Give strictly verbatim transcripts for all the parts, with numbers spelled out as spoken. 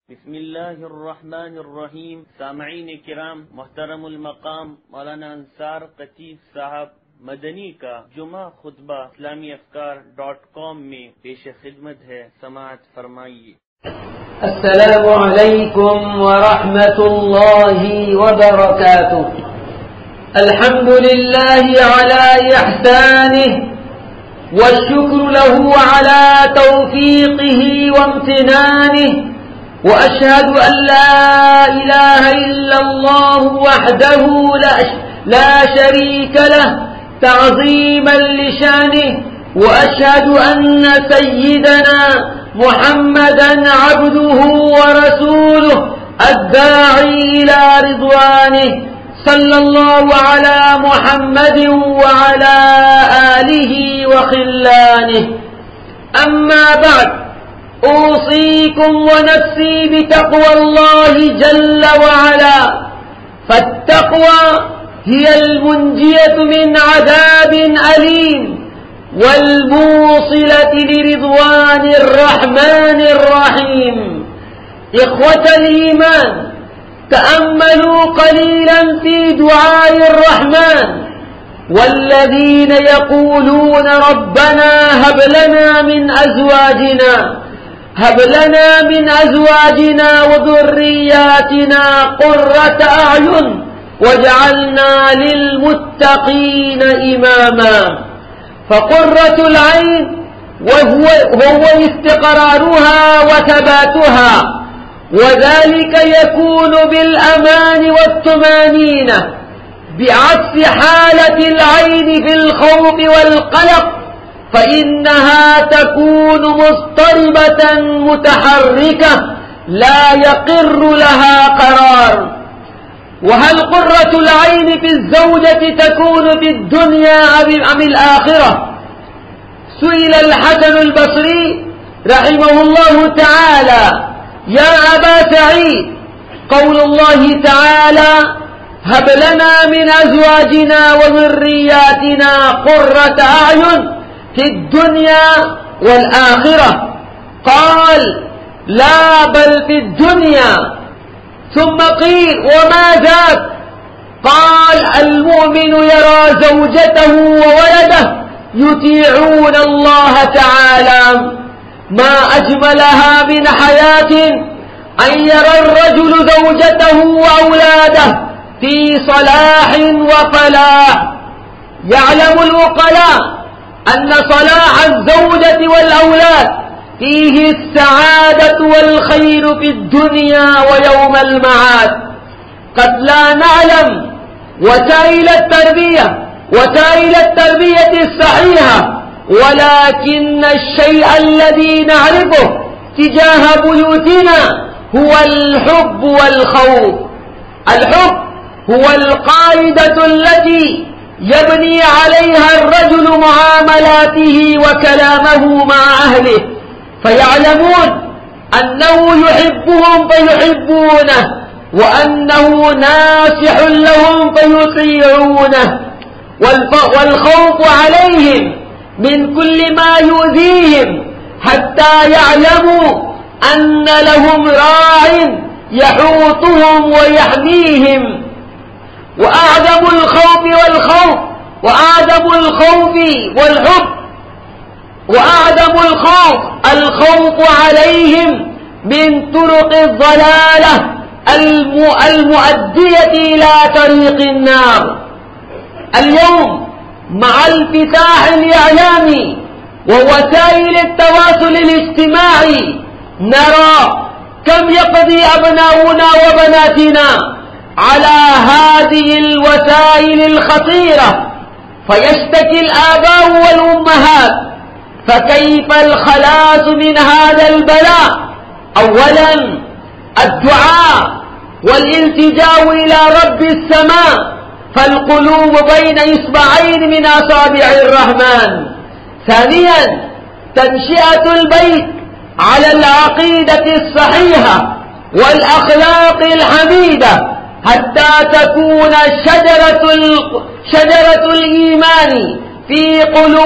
بسم الله الرحمن الرحیم. سامعین کرام، محترم المقام مولانا انصار قطیف صاحب مدنی کا جمعہ خطبہ اسلامی افکار ڈاٹ کام میں پیش خدمت ہے، سماعت فرمائیے. السلام علیکم ورحمۃ اللہ وبرکاتہ. الحمد لله على إحسانه والشكر له على توفيقه وامتنانه، وأشهد أن لا إله إلا الله وحده لا شريك له تعظيما لشانه، وأشهد أن سيدنا محمدا عبده ورسوله الداعي إلى رضوانه، صلى الله على محمد وعلى آله وخلانه. أما بعد، أوصيكم ونفسي بتقوى الله جل وعلا، فالتقوى هي المنجية من عذاب أليم والموصلة لرضوان الرحمن الرحيم. إخوة الإيمان، تأملوا قليلا في دعاء الرحمن والذين يقولون ربنا هب لنا من أزواجنا هب لنا من أزواجنا وذرياتنا قرة أعين واجعلنا للمتقين إماما. فقرة العين وهو هو استقرارها وثباتها، وذلك يكون بالأمان والطمأنينة، بعكس حالة العين في الخوف والقلق، فإنها تكون مضطربة متحركة لا يقر لها قرار. وهل قرة العين في الزوجة تكون في الدنيا أم الآخرة؟ سئل الحسن البصري رحمه الله تعالى: يا أبا سعيد، قول الله تعالى هب لنا من أزواجنا وذرياتنا قرة أعين في الدنيا والآخرة، قال: لا بل في الدنيا. ثم قيل: وما ذاك؟ قال: المؤمن يرى زوجته وولده يطيعون الله تعالى. ما أجملها من حياة أن يرى الرجل زوجته وأولاده في صلاح وفلاح. يعلم العقلاء أن صلاح الزوجة والأولاد فيه السعادة والخير في الدنيا ويوم المعاد. قد لا نعلم وسائل التربية وسائل التربية الصحيحة، ولكن الشيء الذي نعرفه تجاه بيوتنا هو الحب والخوف. الحب هو القاعدة التي يبني عليها الرجل معاملاته وكلامه مع أهله، فيعلمون أنه يحبهم فيحبونه، وأنه ناصح لهم فيطيعونه. والخوف عليهم من كل ما يؤذيهم حتى يعلموا أن لهم راع يحوطهم ويحميهم. وأعظم الخوف والخوف وأعظم الخوف والحب وأعظم الخوف الخوف عليهم من طرق الضلالة المؤدية إلى طريق النار. اليوم مع الانفتاح الإعلامي ووسائل التواصل الاجتماعي نرى كم يقضي أبناؤنا وبناتنا على هذه الوسائل الخطيرة، فيشتكي الآباء والأمهات. فكيف الخلاص من هذا البلاء؟ أولا الدعاء والالتجاء إلى رب السماء، فالقلوب بين إصبعين من أصابع الرحمن. ثانيا تنشئة البيت على العقيدة الصحيحة والأخلاق الحميدة حتى تكون شجرة شجرة الإيمان في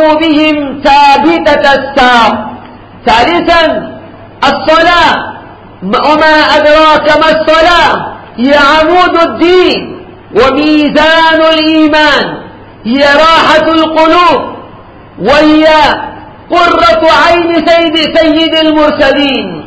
قلوبهم ثابتة الساق. ثالثا الصلاة وما أدراك ما الصلاة، هي عمود الدين وميزان الإيمان، هي راحة القلوب، وهي قرة عين سيد سيد المرسلين.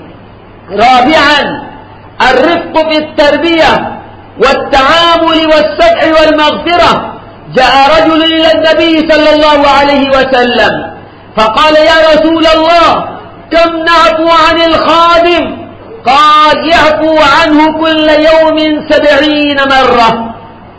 رابعا الرفق في التربية والتعامل والسمع والمغفرة. جاء رجل إلى النبي صلى الله عليه وسلم فقال: يا رسول الله، كم نعفو عن الخادم؟ قال: يعفو عنه كل يوم سبعين مرة.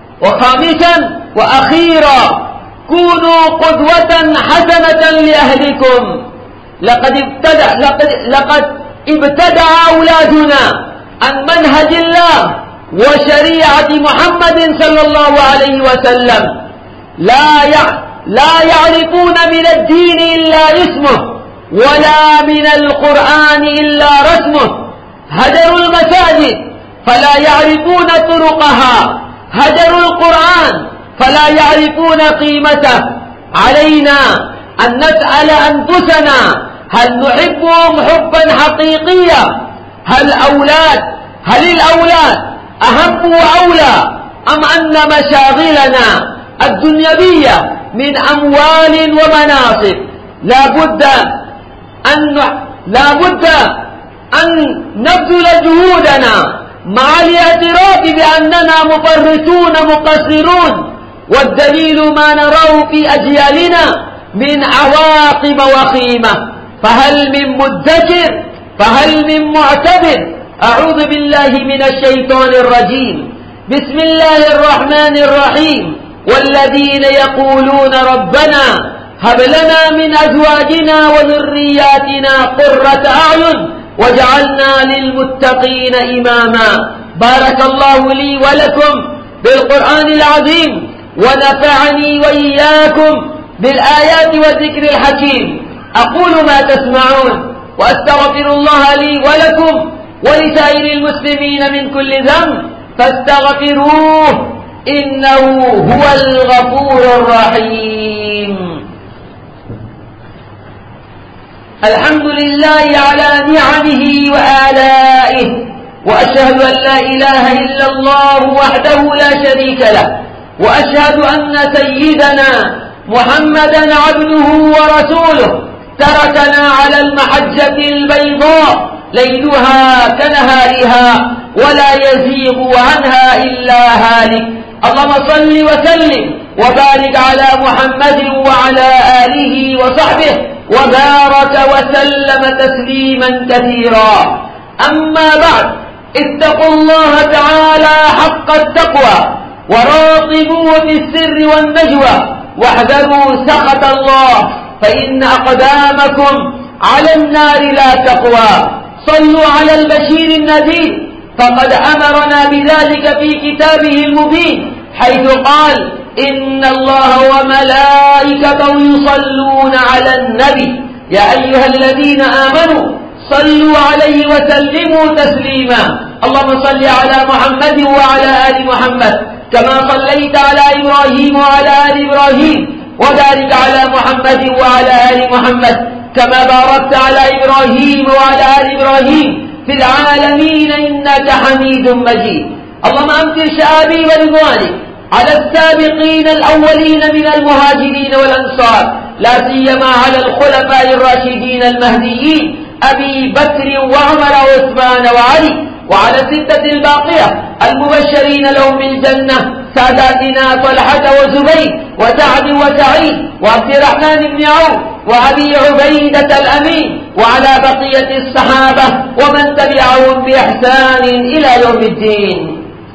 وخامسا وأخيرا كونوا قدوة حسنة لأهلكم. لقد ابتدع, لقد, لقد ابتدع أولادنا عن منهج الله وشريعة محمد صلى الله عليه وسلم، لا لا يعرفون من الدين إلا اسمه، ولا من القرآن إلا رسمه. هجروا المساجد فلا يعرفون طرقها، هجروا القرآن فلا يعرفون قيمته. علينا أن نسأل أنفسنا: هل نحبهم حبا حقيقيا؟ هل أولاد هل الأولاد أهم وأولى، أم أن مشاغلنا الدنيوية من أموال ومناصب؟ لا بد أن لا بد أن نبذل جهودنا مع الاعتراف بأننا مفرطون مقصرون، والدليل ما نراه في أجيالنا من عواقب وخيمة. فهل من مدكر؟ فهل من معتبر؟ أعوذ بالله من الشيطان الرجيم. بسم الله الرحمن الرحيم. والذين يقولون ربنا هب لنا من أزواجنا وذرياتنا قرة أعين وجعلنا للمتقين إماما. بارك الله لي ولكم بالقرآن العظيم، ونفعني وإياكم بالآيات والذكر الحكيم. أقول ما تسمعون، وأستغفر الله لي ولكم ولسائر المسلمين من كل ذنب، فاستغفروه إنه هو الغفور الرحيم. الحمد لله على نعمه وآلائه، وأشهد أن لا إله إلا الله وحده لا شريك له، وأشهد أن سيدنا محمدا عبده ورسوله تركنا على المحجة البيضاء ليلها كنهارها ولا يزيغ عنها إلا هالك. اللهم صل وسلم وبارك على محمد وعلى آله وصحبه وبارك وسلم تسليما كثيرا. أما بعد، اتقوا الله تعالى حق التقوى وراقبوه في السر والنجوى، واحذروا سخط الله، فإن أقدامكم على النار لا تقوى. صلوا على البشير النذير، فقد أمرنا بذلك في كتابه المبين، حيث قال: إن الله وملائكته يصلون على النبي يا أيها الذين آمنوا صلوا عليه وسلموا تسليما. اللهم صل على محمد وعلى آل محمد كما صليت على إبراهيم وعلى آل إبراهيم، وبارك على محمد وعلى آل محمد كما باركت على إبراهيم وعلى آل إبراهيم في العالمين إنك حميد مجيد. اللهم أمطر شآبي ورضوانك على السابقين الأولين من المهاجرين والأنصار، لا سيما على الخلفاء الراشدين المهديين أبي بكر وعمر وعثمان وعلي، وعلى الستة الباقية المبشرين لهم بالجنة، ساداتنا طلحة وزبير وسعد وسعيد وعبد الرحمن بن عوف وأبي عبيدة الأمين، وعلى بقية الصحابة ومن تبعهم بإحسان إلى يوم الدين.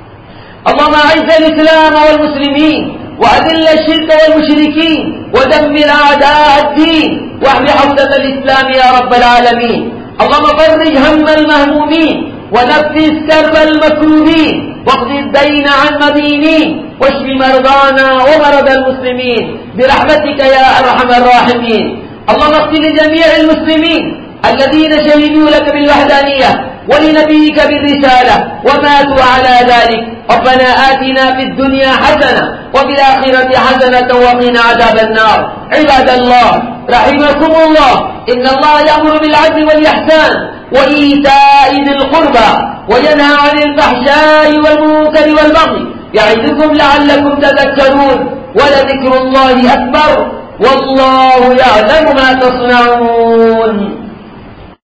اللهم أعز الإسلام والمسلمين، وأذل الشرك والمشركين، ودمر أعداء الدين، واحمِ حوزة الإسلام يا رب العالمين. اللهم فرج هم المهمومين، ونفس كرب المكروبين، واقض الدين عن مدينين، واشف مرضانا ومرضى المسلمين برحمتك يا أرحم الراحمين. اللهم اغفر لجميع المسلمين الذين شهدوا لك بالوحدانية ولنبيك بالرسالة وماتوا على ذلك. ربنا آتنا في الدنيا حسنة وفي الآخرة حسنة وقنا عذاب النار. عباد الله رحمكم الله، إن الله يأمر بالعدل والإحسان وإيتاء ذي القربى وينهى عن الفحشاء والمنكر والبغي يعظكم لعلكم تذكرون ولذكر الله أكبر والله يعلم ما تصنعون.